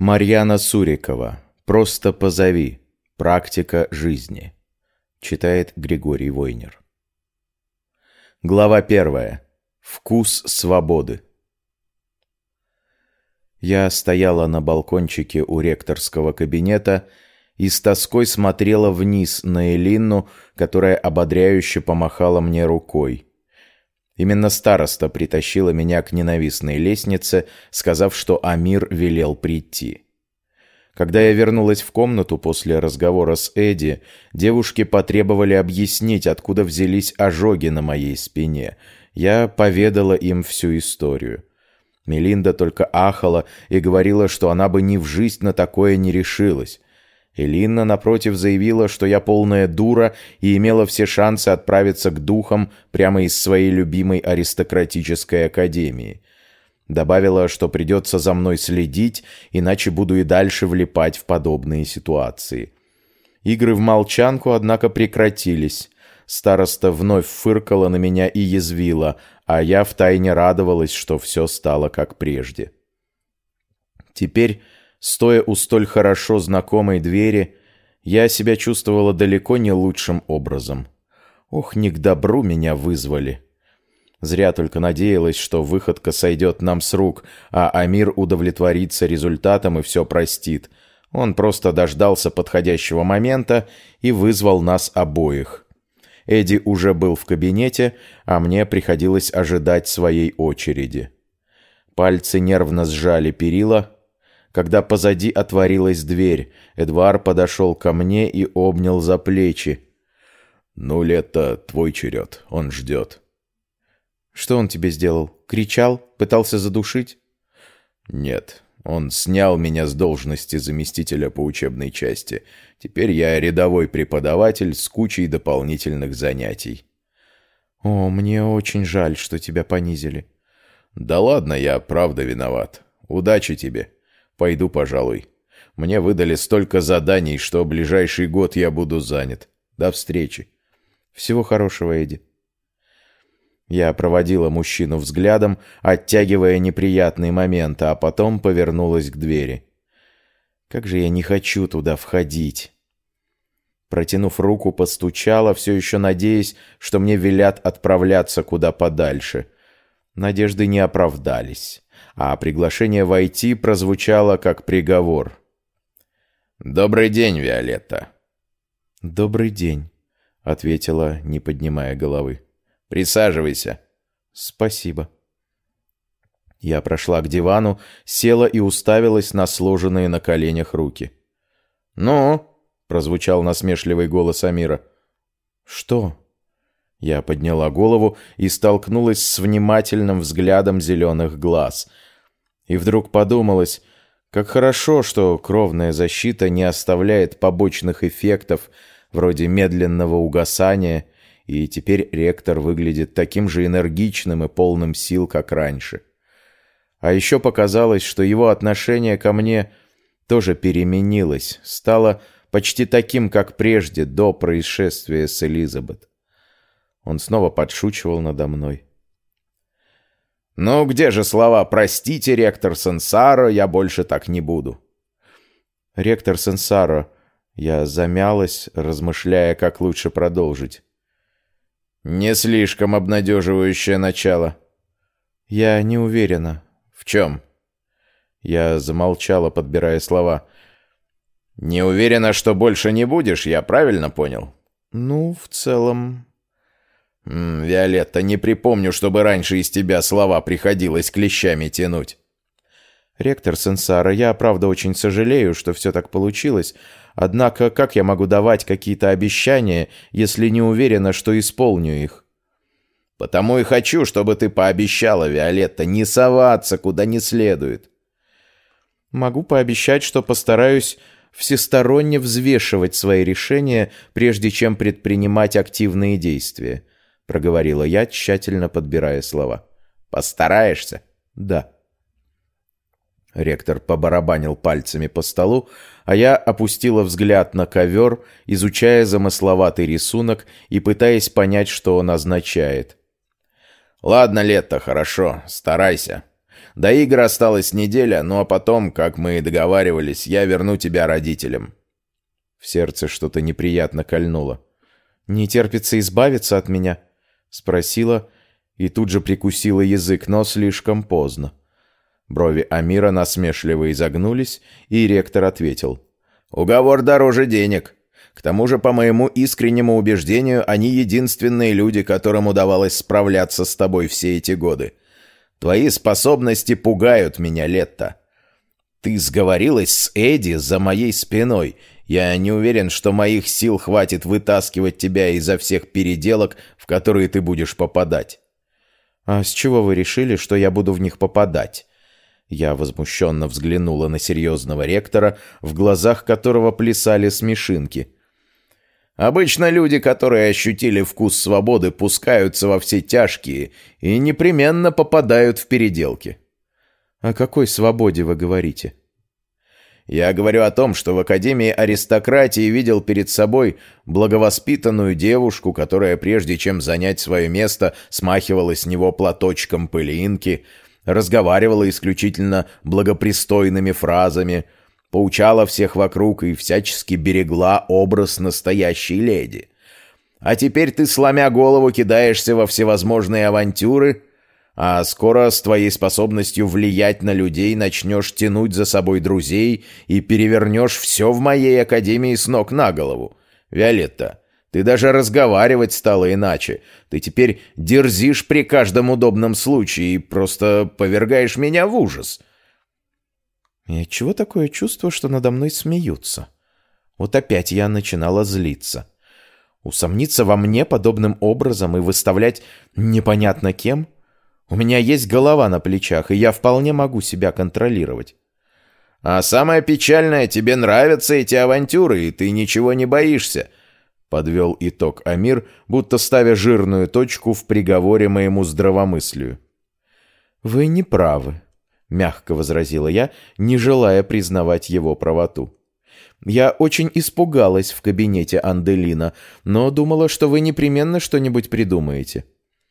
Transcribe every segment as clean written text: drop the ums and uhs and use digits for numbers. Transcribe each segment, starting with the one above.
Марьяна Сурикова. «Просто позови. Практика жизни». Читает Григорий Войнер. Глава 1. Вкус свободы. Я стояла на балкончике у ректорского кабинета и с тоской смотрела вниз на Элинну, которая ободряюще помахала мне рукой. Именно староста притащила меня к ненавистной лестнице, сказав, что Амир велел прийти. Когда я вернулась в комнату после разговора с Эдди, девушки потребовали объяснить, откуда взялись ожоги на моей спине. Я поведала им всю историю. Мелинда только ахала и говорила, что она бы ни в жизнь на такое не решилась. Элинна, напротив, заявила, что я полная дура и имела все шансы отправиться к духам прямо из своей любимой аристократической академии. Добавила, что придется за мной следить, иначе буду и дальше влипать в подобные ситуации. Игры в молчанку, однако, прекратились. Староста вновь фыркала на меня и язвила, а я втайне радовалась, что все стало как прежде. Теперь, стоя у столь хорошо знакомой двери, я себя чувствовала далеко не лучшим образом. Ох, не к добру меня вызвали. Зря только надеялась, что выходка сойдет нам с рук, а Амир удовлетворится результатом и все простит. Он просто дождался подходящего момента и вызвал нас обоих. Эдди уже был в кабинете, а мне приходилось ожидать своей очереди. Пальцы нервно сжали перила. Когда позади отворилась дверь, Эдуар подошел ко мне и обнял за плечи. «Ну, Лето, твой черед, он ждет». «Что он тебе сделал? Кричал? Пытался задушить?» «Нет, он снял меня с должности заместителя по учебной части. Теперь я рядовой преподаватель с кучей дополнительных занятий». «О, мне очень жаль, что тебя понизили». «Да ладно, я правда виноват. Удачи тебе. Пойду, пожалуй. Мне выдали столько заданий, что ближайший год я буду занят. До встречи». «Всего хорошего, Эдди». Я проводила мужчину взглядом, оттягивая неприятные моменты, а потом повернулась к двери. Как же я не хочу туда входить. Протянув руку, постучала, все еще надеясь, что мне велят отправляться куда подальше. Надежды не оправдались, а приглашение войти прозвучало как приговор. «Добрый день, Виолетта». «Добрый день», — ответила, не поднимая головы. «Присаживайся». «Спасибо». Я прошла к дивану, села и уставилась на сложенные на коленях руки. «Ну?» — прозвучал насмешливый голос Амира. «Что?» Я подняла голову и столкнулась с внимательным взглядом зеленых глаз. И вдруг подумалось, как хорошо, что кровная защита не оставляет побочных эффектов, вроде медленного угасания, и теперь ректор выглядит таким же энергичным и полным сил, как раньше. А еще показалось, что его отношение ко мне тоже переменилось, стало почти таким, как прежде, до происшествия с Элизабет. Он снова подшучивал надо мной. «Ну, где же слова «простите, ректор Сенсаро, я больше так не буду»?» «Ректор Сенсаро», я замялась, размышляя, как лучше продолжить. «Не слишком обнадеживающее начало». «Я не уверена». «В чем?» Я замолчала, подбирая слова. «Не уверена, что больше не будешь, я правильно понял?» «Ну, в целом...» «Виолетта, не припомню, чтобы раньше из тебя слова приходилось клещами тянуть». «Ректор Сенсаро, я, правда, очень сожалею, что все так получилось. Однако, как я могу давать какие-то обещания, если не уверена, что исполню их?» «Потому и хочу, чтобы ты пообещала, Виолетта, не соваться куда не следует». «Могу пообещать, что постараюсь всесторонне взвешивать свои решения, прежде чем предпринимать активные действия», — проговорила я, тщательно подбирая слова. «Постараешься?» «Да». Ректор побарабанил пальцами по столу, а я опустила взгляд на ковер, изучая замысловатый рисунок и пытаясь понять, что он означает. «Ладно, Лето, хорошо, старайся. До игр осталась неделя, ну а потом, как мы и договаривались, я верну тебя родителям». В сердце что-то неприятно кольнуло. «Не терпится избавиться от меня?» — спросила и тут же прикусила язык, но слишком поздно. Брови Амира насмешливо изогнулись, и ректор ответил: «Уговор дороже денег. К тому же, по моему искреннему убеждению, они единственные люди, которым удавалось справляться с тобой все эти годы. Твои способности пугают меня, Летта. Ты сговорилась с Эдди за моей спиной. Я не уверен, что моих сил хватит вытаскивать тебя изо всех переделок, в которые ты будешь попадать». «А с чего вы решили, что я буду в них попадать?» Я возмущенно взглянула на серьезного ректора, в глазах которого плясали смешинки. «Обычно люди, которые ощутили вкус свободы, пускаются во все тяжкие и непременно попадают в переделки». «О какой свободе вы говорите?» «Я говорю о том, что в Академии аристократии видел перед собой благовоспитанную девушку, которая, прежде чем занять свое место, смахивала с него платочком пылинки, разговаривала исключительно благопристойными фразами, поучала всех вокруг и всячески берегла образ настоящей леди. А теперь ты, сломя голову, кидаешься во всевозможные авантюры, а скоро с твоей способностью влиять на людей начнешь тянуть за собой друзей и перевернешь все в моей академии с ног на голову. Виолетта, ты даже разговаривать стала иначе. Ты теперь дерзишь при каждом удобном случае и просто повергаешь меня в ужас». И отчего такое чувство, что надо мной смеются? Вот опять я начинала злиться. Усомниться во мне подобным образом и выставлять непонятно кем? У меня есть голова на плечах, и я вполне могу себя контролировать. «А самое печальное, тебе нравятся эти авантюры, и ты ничего не боишься», — подвел итог Амир, будто ставя жирную точку в приговоре моему здравомыслию. «Вы не правы», — мягко возразила я, не желая признавать его правоту. «Я очень испугалась в кабинете Анделина, но думала, что вы непременно что-нибудь придумаете».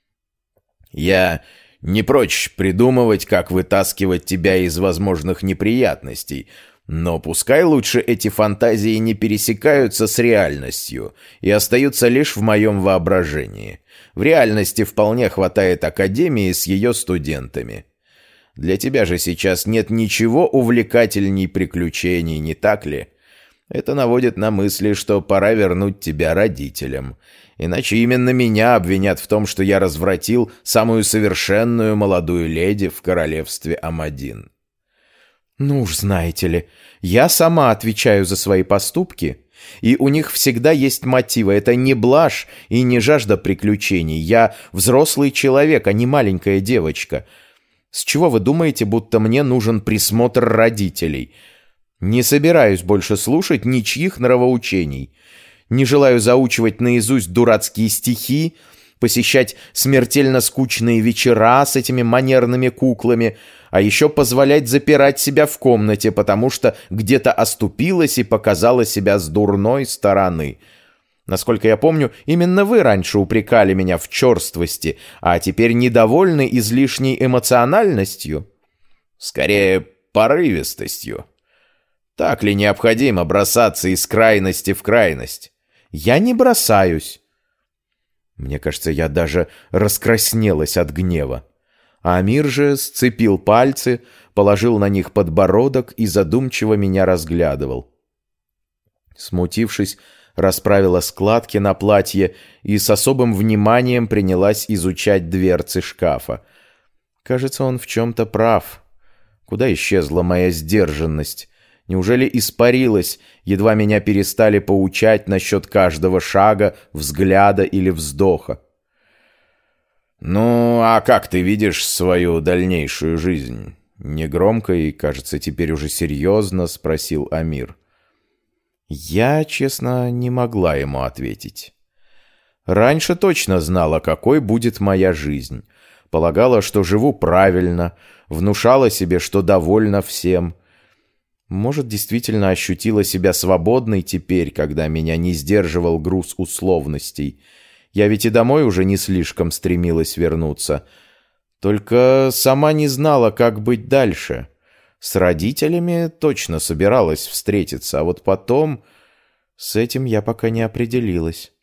«Я не прочь придумывать, как вытаскивать тебя из возможных неприятностей, но пускай лучше эти фантазии не пересекаются с реальностью и остаются лишь в моем воображении. В реальности вполне хватает академии с ее студентами. Для тебя же сейчас нет ничего увлекательней приключений, не так ли? Это наводит на мысли, что пора вернуть тебя родителям. Иначе именно меня обвинят в том, что я развратил самую совершенную молодую леди в королевстве Амадин». «Ну уж знаете ли, я сама отвечаю за свои поступки, и у них всегда есть мотивы. Это не блажь и не жажда приключений. Я взрослый человек, а не маленькая девочка. С чего вы думаете, будто мне нужен присмотр родителей? Не собираюсь больше слушать ничьих нравоучений. Не желаю заучивать наизусть дурацкие стихи, посещать смертельно скучные вечера с этими манерными куклами, а еще позволять запирать себя в комнате, потому что где-то оступилась и показала себя с дурной стороны. Насколько я помню, именно вы раньше упрекали меня в черствости, а теперь недовольны излишней эмоциональностью. Скорее, порывистостью. Так ли необходимо бросаться из крайности в крайность? Я не бросаюсь. Мне кажется, я даже раскраснелась от гнева. А Амир же сцепил пальцы, положил на них подбородок и задумчиво меня разглядывал. Смутившись, расправила складки на платье и с особым вниманием принялась изучать дверцы шкафа. Кажется, он в чем-то прав. Куда исчезла моя сдержанность? Неужели испарилась, едва меня перестали поучать насчет каждого шага, взгляда или вздоха? «Ну, а как ты видишь свою дальнейшую жизнь?» Негромко и, кажется, теперь уже серьезно спросил Амир. Я, честно, не могла ему ответить. Раньше точно знала, какой будет моя жизнь. Полагала, что живу правильно, внушала себе, что довольна всем. Может, действительно ощутила себя свободной теперь, когда меня не сдерживал груз условностей. Я ведь и домой уже не слишком стремилась вернуться. Только сама не знала, как быть дальше. С родителями точно собиралась встретиться, а вот потом с этим я пока не определилась.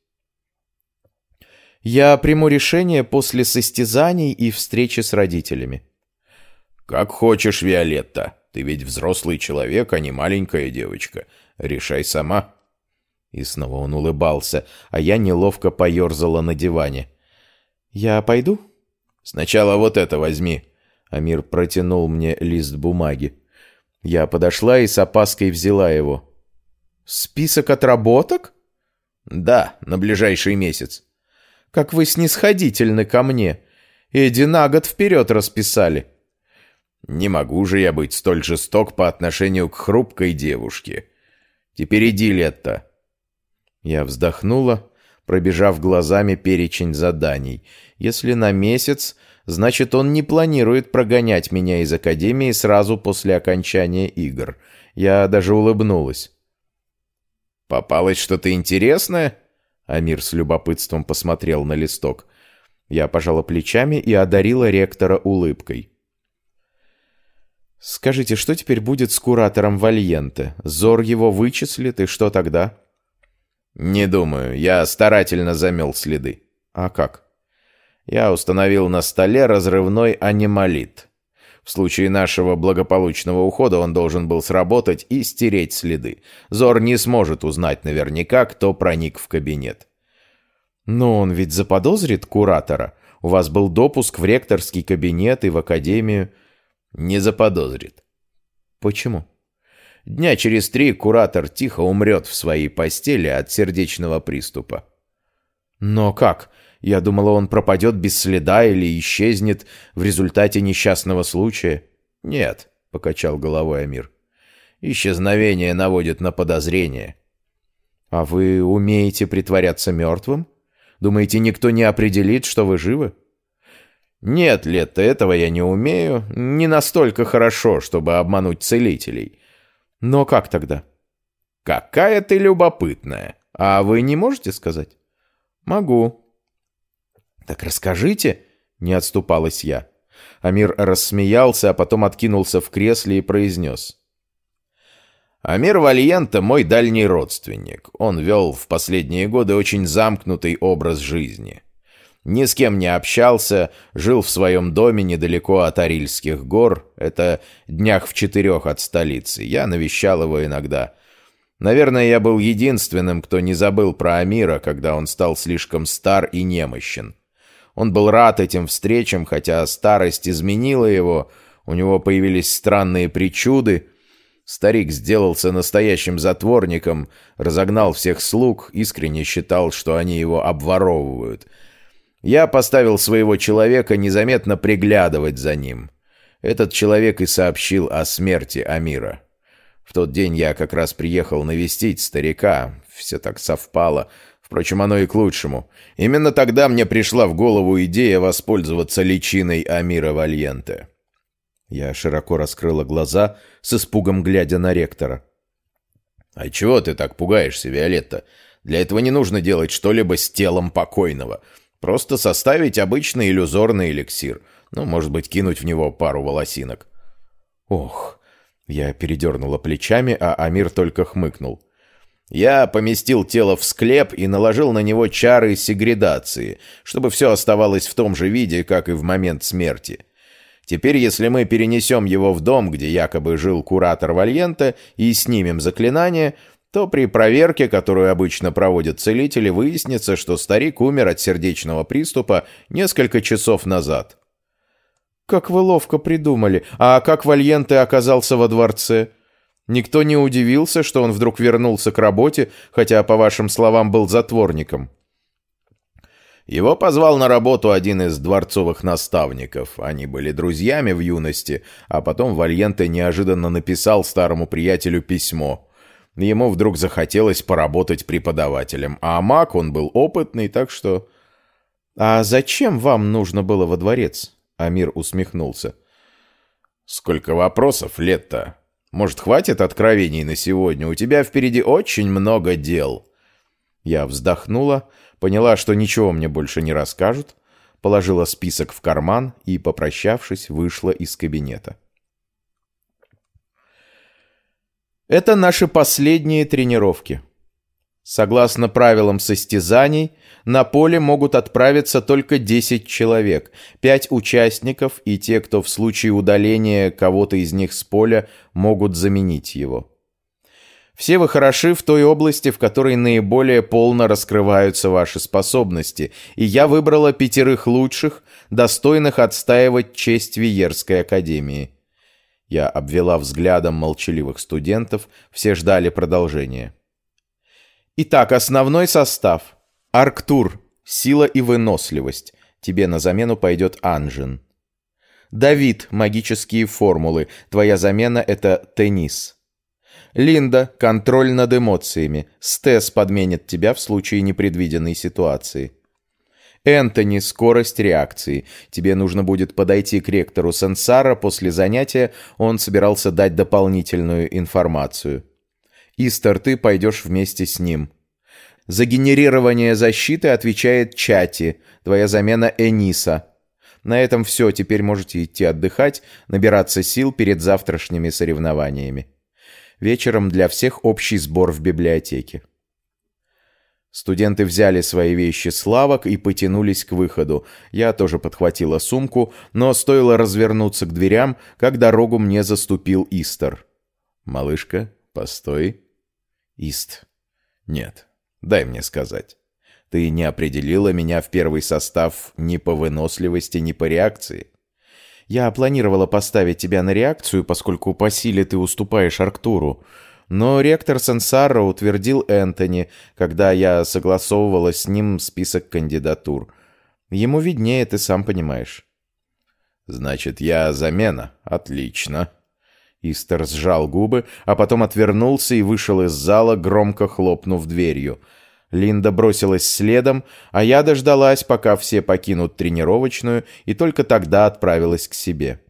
Я приму решение после состязаний и встречи с родителями. «Как хочешь, Виолетта. Ты ведь взрослый человек, а не маленькая девочка. Решай сама». И снова он улыбался, а я неловко поерзала на диване. «Я пойду?» «Сначала вот это возьми». Амир протянул мне лист бумаги. Я подошла и с опаской взяла его. «Список отработок?» «Да, на ближайший месяц». «Как вы снисходительны ко мне. Эдди на год вперед расписали». «Не могу же я быть столь жесток по отношению к хрупкой девушке. Теперь иди, Летта». Я вздохнула, пробежав глазами перечень заданий. Если на месяц, значит, он не планирует прогонять меня из академии сразу после окончания игр. Я даже улыбнулась. «Попалось что-то интересное?» Амир с любопытством посмотрел на листок. Я пожала плечами и одарила ректора улыбкой. «Скажите, что теперь будет с куратором Вальенте? Зор его вычислит, и что тогда?» «Не думаю. Я старательно замел следы». «А как?» «Я установил на столе разрывной анималит. В случае нашего благополучного ухода он должен был сработать и стереть следы. Зор не сможет узнать наверняка, кто проник в кабинет». «Но он ведь заподозрит куратора. У вас был допуск в ректорский кабинет и в академию». «Не заподозрит». «Почему?» «Дня через 3 куратор тихо умрет в своей постели от сердечного приступа». «Но как? Я думала, он пропадет без следа или исчезнет в результате несчастного случая». «Нет», — покачал головой Амир. «Исчезновение наводит на подозрение». «А вы умеете притворяться мертвым? Думаете, никто не определит, что вы живы?» «Нет, Летта, этого я не умею. Не настолько хорошо, чтобы обмануть целителей». «Но как тогда?» «Какая ты любопытная. А вы не можете сказать?» «Могу». «Так расскажите», — не отступалась я. Амир рассмеялся, а потом откинулся в кресле и произнес. «Амир Вальенте мой дальний родственник. Он вел в последние годы очень замкнутый образ жизни. Ни с кем не общался, жил в своем доме недалеко от Арильских гор. Это днях в 4 от столицы. Я навещал его иногда. Наверное, я был единственным, кто не забыл про Амира, когда он стал слишком стар и немощен. Он был рад этим встречам, хотя старость изменила его, у него появились странные причуды. Старик сделался настоящим затворником, разогнал всех слуг, искренне считал, что они его обворовывают. Я поставил своего человека незаметно приглядывать за ним. Этот человек и сообщил о смерти Амира. В тот день я как раз приехал навестить старика. Все так совпало. Впрочем, оно и к лучшему. Именно тогда мне пришла в голову идея воспользоваться личиной Амира Вальенте. Я широко раскрыла глаза, с испугом глядя на ректора. «А чего ты так пугаешься, Виолетта? Для этого не нужно делать что-либо с телом покойного. Просто составить обычный иллюзорный эликсир. Ну, может быть, кинуть в него пару волосинок». «Ох!» Я передернула плечами, а Амир только хмыкнул. «Я поместил тело в склеп и наложил на него чары сегрегации, чтобы все оставалось в том же виде, как и в момент смерти. Теперь, если мы перенесем его в дом, где якобы жил куратор Вальенте, и снимем заклинание, то при проверке, которую обычно проводят целители, выяснится, что старик умер от сердечного приступа несколько часов назад». «Как вы ловко придумали. А как Вальенте оказался во дворце? Никто не удивился, что он вдруг вернулся к работе, хотя, по вашим словам, был затворником?» Его позвал на работу один из дворцовых наставников. Они были друзьями в юности, а потом Вальенте неожиданно написал старому приятелю письмо. Ему вдруг захотелось поработать преподавателем, а маг он был опытный, так что... «А зачем вам нужно было во дворец?» Амир усмехнулся. «Сколько вопросов, Летта. Может, хватит откровений на сегодня? У тебя впереди очень много дел». Я вздохнула, поняла, что ничего мне больше не расскажут, положила список в карман и, попрощавшись, вышла из кабинета. Это наши последние тренировки. Согласно правилам состязаний, на поле могут отправиться только 10 человек, 5 участников и те, кто в случае удаления кого-то из них с поля, могут заменить его. Все вы хороши в той области, в которой наиболее полно раскрываются ваши способности, и я выбрала 5 лучших, достойных отстаивать честь Виерской академии. Я обвела взглядом молчаливых студентов, все ждали продолжения. Итак, основной состав. Арктур, сила и выносливость. Тебе на замену пойдет Анжин. Давид, магические формулы. Твоя замена — это Теннис. Линда, контроль над эмоциями. Стес подменит тебя в случае непредвиденной ситуации. Энтони, скорость реакции. Тебе нужно будет подойти к ректору Сансара после занятия, он собирался дать дополнительную информацию. Истер, ты пойдешь вместе с ним. За генерирование защиты отвечает Чати, твоя замена Эниса. На этом все, теперь можете идти отдыхать, набираться сил перед завтрашними соревнованиями. Вечером для всех общий сбор в библиотеке. Студенты взяли свои вещи с лавок и потянулись к выходу. Я тоже подхватила сумку, но стоило развернуться к дверям, как дорогу мне заступил Истер. «Малышка, постой». «Ист». «Нет, дай мне сказать. Ты не определила меня в первый состав ни по выносливости, ни по реакции». «Я планировала поставить тебя на реакцию, поскольку по силе ты уступаешь Арктуру. Но ректор Сансара утвердил Энтони, когда я согласовывала с ним список кандидатур. Ему виднее, ты сам понимаешь». «Значит, я замена. Отлично». Истер сжал губы, а потом отвернулся и вышел из зала, громко хлопнув дверью. Линда бросилась следом, а я дождалась, пока все покинут тренировочную, и только тогда отправилась к себе.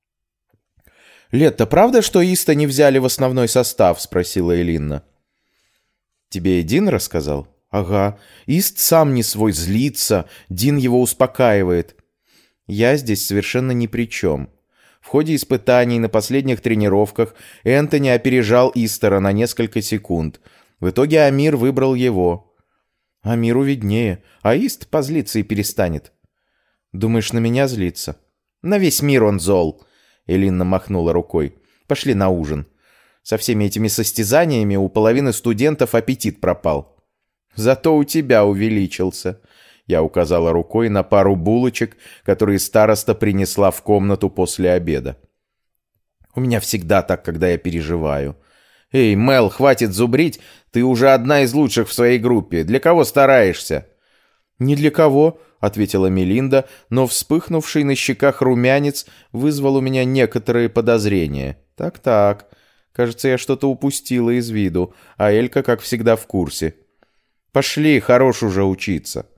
«Летта, правда, что Иста не взяли в основной состав?» — спросила Элинна. «Тебе и Дин рассказал?» «Ага. Ист сам не свой, злится. Дин его успокаивает. Я здесь совершенно ни при чем. В ходе испытаний на последних тренировках Энтони опережал Истера на несколько секунд. В итоге Амир выбрал его. Амиру виднее, а Ист позлится и перестанет». «Думаешь, на меня злится?» «На весь мир он зол». Элинна махнула рукой. «Пошли на ужин. Со всеми этими состязаниями у половины студентов аппетит пропал». «Зато у тебя увеличился». Я указала рукой на пару булочек, которые староста принесла в комнату после обеда. «У меня всегда так, когда я переживаю». «Эй, Мел, хватит зубрить. Ты уже одна из лучших в своей группе. Для кого стараешься?» «Ни для кого», — ответила Мелинда, но вспыхнувший на щеках румянец вызвал у меня некоторые подозрения. «Так, кажется, я что-то упустила из виду, а Элька, как всегда, в курсе». «Пошли, хорош уже учиться».